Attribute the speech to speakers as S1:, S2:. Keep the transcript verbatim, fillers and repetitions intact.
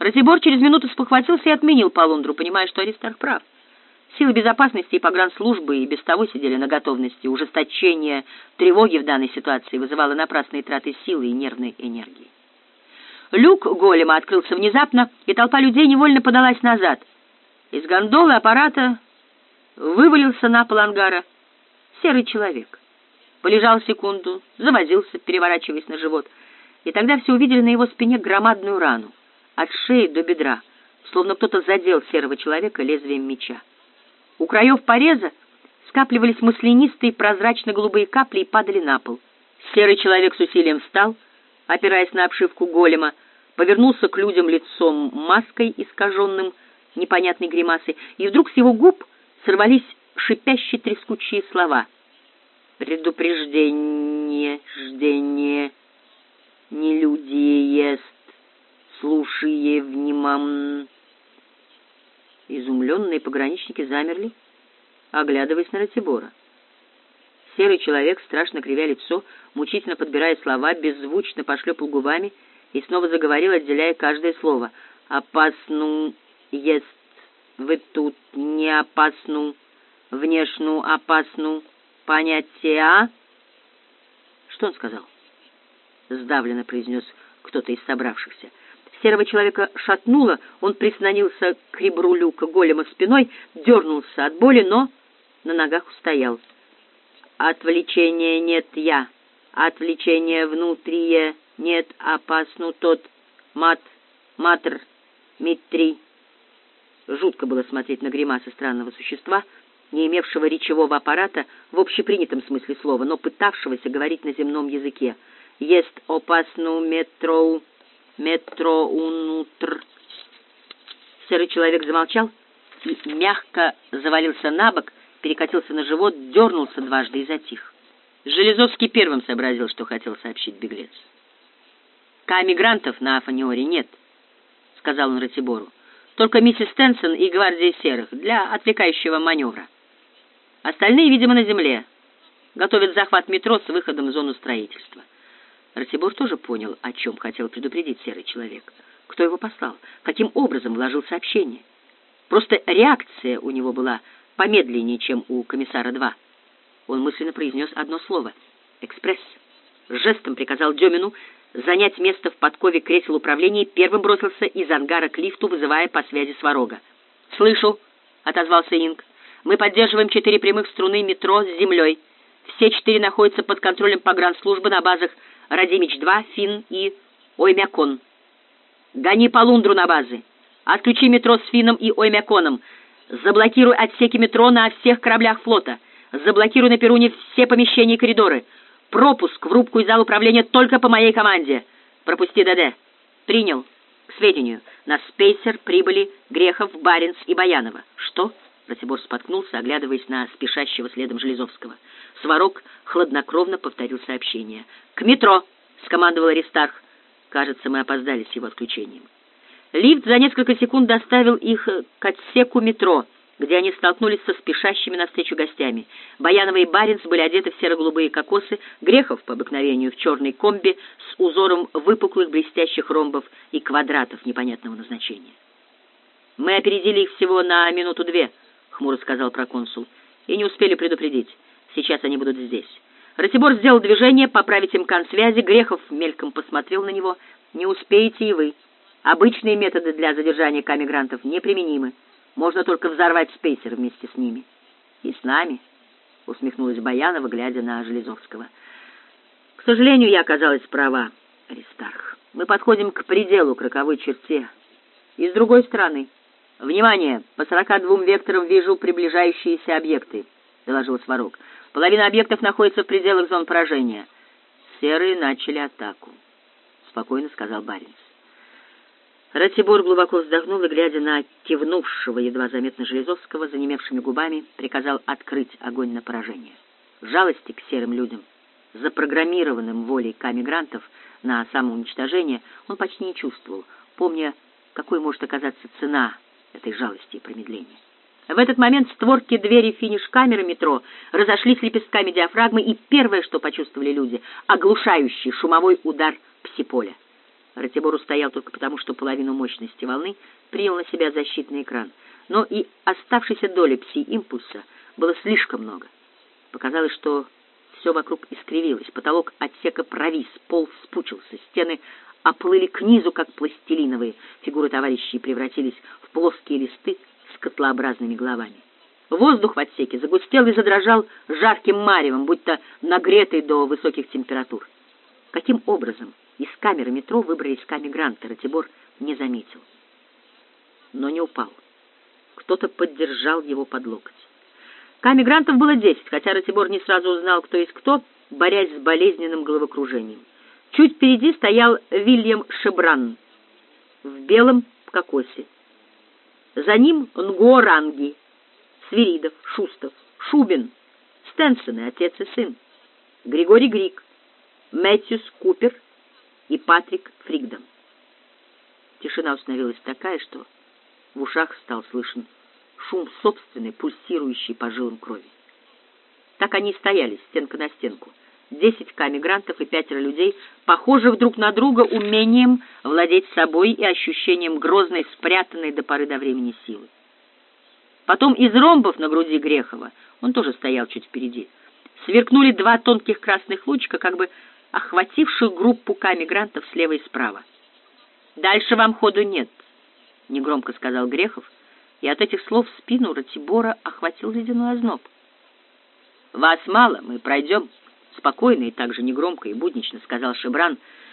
S1: Ратибор через минуту спохватился и отменил полундру, понимая, что Аристарх прав. Силы безопасности и погранслужбы и без того сидели на готовности. Ужесточение тревоги в данной ситуации вызывало напрасные траты силы и нервной энергии. Люк голема открылся внезапно, и толпа людей невольно подалась назад. Из гондолы аппарата вывалился на пол ангара серый человек. Полежал секунду, завозился, переворачиваясь на живот, и тогда все увидели на его спине громадную рану, от шеи до бедра, словно кто-то задел серого человека лезвием меча. У краев пореза скапливались маслянистые прозрачно-голубые капли и падали на пол. Серый человек с усилием встал, опираясь на обшивку голема, повернулся к людям лицом маской, искаженным непонятной гримасой, и вдруг с его губ сорвались шипящие трескучие слова. «Предупреждение, ждение, не люди ест, слушие внимам». Изумленные пограничники замерли, оглядываясь на Ратибора. Серый человек, страшно кривя лицо, мучительно подбирая слова, беззвучно пошлепал губами и снова заговорил, отделяя каждое слово. «Опасну ест, вы тут не опасну, внешну опасну, понятие, а?» «Что он сказал?» — сдавленно произнес кто-то из собравшихся. Серого человека шатнуло, он прислонился к ребру люка голема спиной, дернулся от боли, но на ногах устоял. «Отвлечения нет я, отвлечения внутрие нет, опасну тот мат, матр, митри». Жутко было смотреть на гримасы странного существа, не имевшего речевого аппарата в общепринятом смысле слова, но пытавшегося говорить на земном языке. «Есть опасну метроу, метро унутр». Серый человек замолчал и мягко завалился на бок, перекатился на живот, дернулся дважды и затих. Железовский первым сообразил, что хотел сообщить беглец. «К-мигрантов на Афаниоре нет», — сказал он Ратибору. «Только миссис Стенсон и гвардия серых для отвлекающего маневра. Остальные, видимо, на земле. Готовят захват метро с выходом в зону строительства». Ратибор тоже понял, о чем хотел предупредить серый человек. Кто его послал? Каким образом вложил сообщение? Просто реакция у него была помедленнее, чем у комиссара-два. Он мысленно произнес одно слово — «экспресс». Жестом приказал Демину занять место в подкове кресел управления и первым бросился из ангара к лифту, вызывая по связи Сварога. «Слышу», — отозвался Инг. «Мы поддерживаем четыре прямых струны метро с землей. Все четыре находятся под контролем погранслужбы на базах Радимич-два, Фин и Оймякон. Гони полундру на базы. Отключи метро с Фином и Оймяконом. Заблокируй отсеки метро на всех кораблях флота. Заблокируй на перроне все помещения и коридоры. Пропуск в рубку и зал управления только по моей команде. Пропусти ДД. Принял. К сведению. На спейсер прибыли Грехов, Баренц и Баянова». «Что?» — Ратибор споткнулся, оглядываясь на спешащего следом Железовского. Сварог хладнокровно повторил сообщение. «К метро!» — скомандовал Аристарх. Кажется, мы опоздали с его отключением. Лифт за несколько секунд доставил их к отсеку метро, где они столкнулись со спешащими навстречу гостями. Баянова и Баренц были одеты в серо-голубые кокосы, Грехов, по обыкновению, в черной комби с узором выпуклых блестящих ромбов и квадратов непонятного назначения. «Мы опередили их всего на минуту-две», — хмуро сказал проконсул, — «и не успели предупредить. Сейчас они будут здесь». Ратибор сделал движение поправить имкан связи. Грехов мельком посмотрел на него. «Не успеете и вы. Обычные методы для задержания к-мигрантов неприменимы. Можно только взорвать спейсер вместе с ними». «И с нами», — усмехнулась Баянова, глядя на Железовского. «К сожалению, я оказалась права, Аристарх. Мы подходим к пределу, к роковой черте. И с другой стороны. Внимание! По сорока двум векторам вижу приближающиеся объекты», — доложил Сварог. «Половина объектов находится в пределах зон поражения». «Серые начали атаку», — спокойно сказал Баренц. Ратибор глубоко вздохнул и, глядя на кивнувшего едва заметно Железовского, занемевшими губами, приказал открыть огонь на поражение. Жалости к серым людям, запрограммированным волей к-мигрантов на самоуничтожение, он почти не чувствовал, помня, какой может оказаться цена этой жалости и промедления. В этот момент створки двери финиш-камеры метро разошлись лепестками диафрагмы, и первое, что почувствовали люди — оглушающий шумовой удар пси-поля. Ратибор устоял только потому, что половину мощности волны принял на себя защитный экран. Но и оставшейся доли пси-импульса было слишком много. Показалось, что все вокруг искривилось, потолок отсека провис, пол спучился, стены оплыли к низу, как пластилиновые, фигуры товарищей превратились в плоские листы с котлообразными головами. Воздух в отсеке загустел и задрожал жарким маревом, будто нагретый до высоких температур. Каким образом из камеры метро выбрались Ками Гранта, Ратибор не заметил. Но не упал. Кто-то поддержал его под локоть. Ками Грантов было десять, хотя Ратибор не сразу узнал, кто есть кто, борясь с болезненным головокружением. Чуть впереди стоял Вильям Шебран в белом кокосе. За ним Нгуо Ранги, Свиридов, Шустов, Шубин, Стенсоны, отец и сын, Григорий Грик, Мэтьюс Купер и Патрик Фригдон. Тишина установилась такая, что в ушах стал слышен шум собственной, пульсирующей по жилам крови. Так они и стояли, стенка на стенку. Десять камигрантов и пятеро людей, похожих друг на друга умением владеть собой и ощущением грозной, спрятанной до поры до времени силы. Потом из ромбов на груди Грехова, он тоже стоял чуть впереди, сверкнули два тонких красных лучика, как бы охвативших группу камигрантов слева и справа. «Дальше вам ходу нет», — негромко сказал Грехов, и от этих слов спину Ратибора охватил ледяной озноб. «Вас мало, мы пройдем», — спокойно и так же негромко и буднично сказал Шебран,